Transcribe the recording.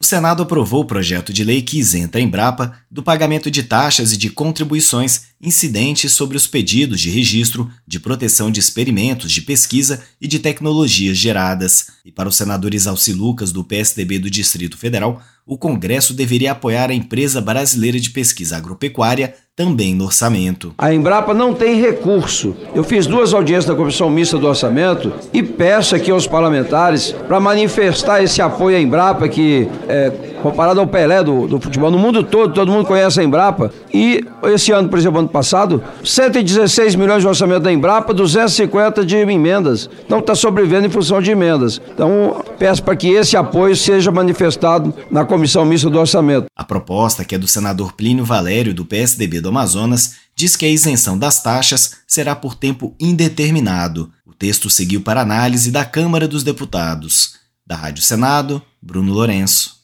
Senado aprovou o projeto de lei que isenta a Embrapa do pagamento de taxas e de contribuições incidentes sobre os pedidos de registro de proteção de experimentos de pesquisa e de tecnologias geradas. E para o senador Exalci Lucas, do PSDB do Distrito Federal, o Congresso deveria apoiar a empresa brasileira de pesquisa agropecuária também no orçamento. A Embrapa não tem recurso. Eu fiz 2 audiências da Comissão Mista do Orçamento e peço aqui aos parlamentares para manifestar esse apoio à Embrapa, que comparado ao Pelé do futebol, no mundo todo mundo conhece a Embrapa. E esse ano, por exemplo, ano passado, 116 milhões de orçamento da Embrapa, 250 de emendas. Então está sobrevivendo em função de emendas. Então peço para que esse apoio seja manifestado na Comissão Mista do Orçamento. A proposta, que é do senador Plínio Valério, do PSDB do Amazonas, diz que a isenção das taxas será por tempo indeterminado. O texto seguiu para análise da Câmara dos Deputados. Da Rádio Senado, Bruno Lourenço.